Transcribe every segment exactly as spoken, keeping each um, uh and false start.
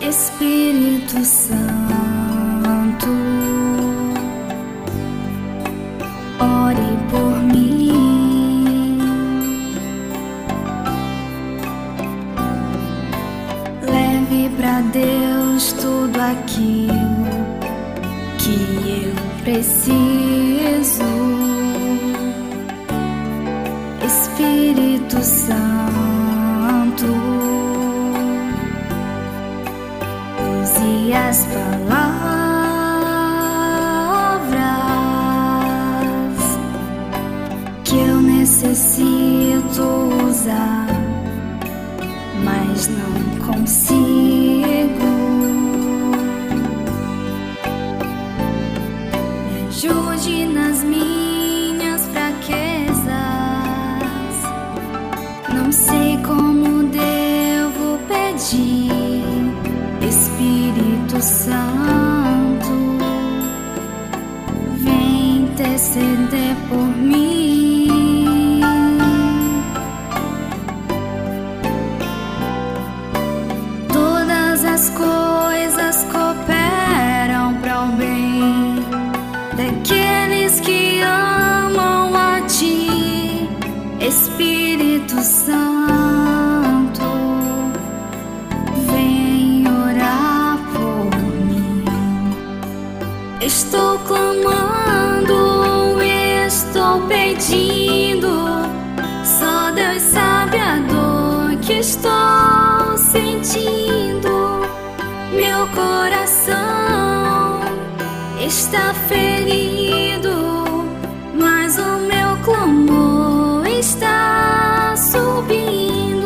Espírito Santo, ore por mim, leve pra Deus tudo aquilo que eu preciso. Espírito Santo, use as palavras que eu necessito usar, mas não consigo. Me ajude nas minhas fraquezas, não sei como devo pedir. Espírito Santo, vem interceder por mim. Todas as coisas cooperam para o bem daqueles que amam a Ti, Espírito Santo. Estou clamando, estou pedindo, só Deus sabe a dor que estou sentindo. Meu coração está ferido, mas o meu clamor está subindo.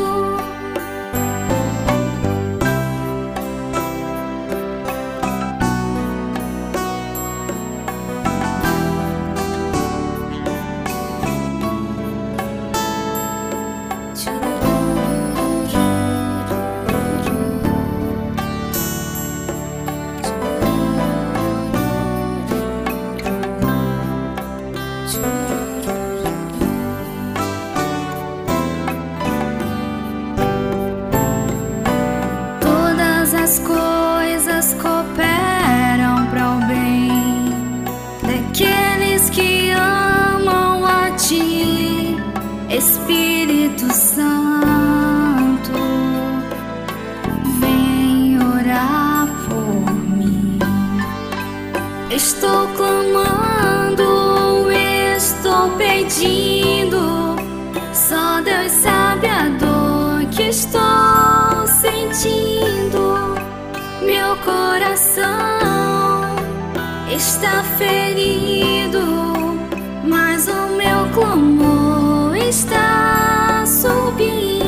As coisas cooperam para o bem daqueles que amam a Ti, Espírito Santo. Vem orar por mim. Estou clamando, estou pedindo, só Deus sabe a dor que estou sentindo. Meu coração está ferido, mas o meu clamor está subindo.